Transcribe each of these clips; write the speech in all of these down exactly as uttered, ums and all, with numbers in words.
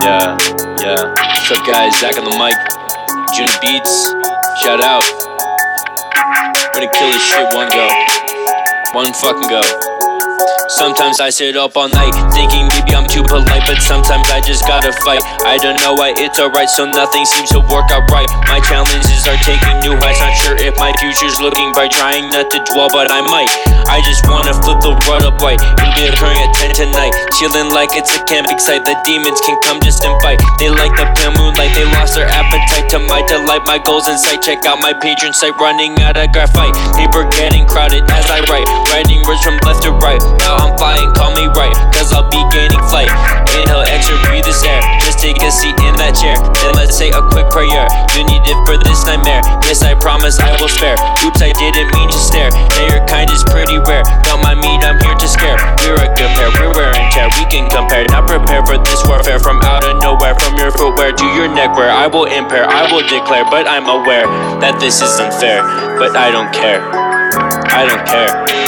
Yeah, yeah. What's up, guys? Zach on the mic. June Beats. Shout out. Ready to kill this shit one go. One fucking go. Sometimes I sit up all night thinking maybe I'm too polite, but sometimes I just gotta fight. I don't know why it's alright, so nothing seems to work out right. My challenges are taking new heights, not sure if my future's looking bright. Trying not to dwell, but I might. I just wanna flip the rod up white. It'll be occurring at ten tonight. Chilling like it's a camping site. The demons can come just and fight. They like the pale moonlight, they lost their appetite. To my delight, my goals in sight. Check out my patron site, running out of graphite. Paper getting crowded as I write. Writing words from left to right. Now I'm flying, call me right, cause I'll be gaining flight. Inhale, exhale, breathe this air. Just take a seat in that chair, then let's say a quick prayer. You need it for this nightmare. Yes, I promise I will spare. Oops, I didn't mean to stare. Now your kind is pretty rare. Don't mind me, I'm here to scare. We're a good pair, we're wear and tear. We can compare, not prepare for this warfare. From out of nowhere, from your footwear to your neckwear, I will impair, I will declare. But I'm aware that this is unfair. But I don't care. I don't care.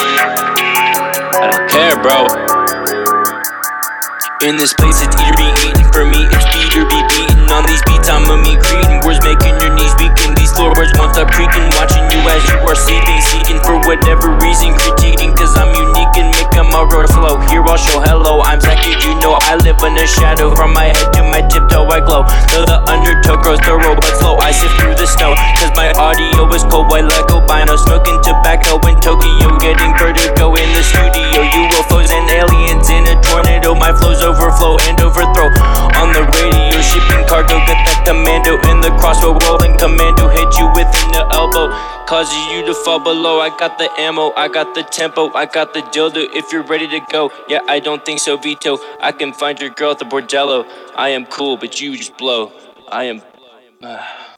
I don't care, bro. In this place, it's eat or be eaten. For me, it's beat or be beaten. On these beats, I'm a me greeting. Words making your knees weaken. These floorboards won't stop creaking. Watching you as you are sleeping. Seeking for whatever reason. Critiquing, cause I'm unique and making my road flow. Here I'll show hello. I'm Zach, did you know I live in a shadow? From my head to my tiptoe, I glow. Though the undertow grows thorough but slow, I sift through the snow. Cause my audio is cold, white like albino. Smoking tobacco in Tokyo. Getting vertigo in the studio. U F Os and aliens in a tornado. My flows overflow and overthrow. On the radio, shipping cargo. Got that commando in the crossbow. Rolling commando, hit you within the elbow. Causes you to fall below. I got the ammo, I got the tempo, I got the dildo. If you're ready to go, yeah, I don't think so, Vito. I can find your girl at the bordello. I am cool, but you just blow. I am... Uh.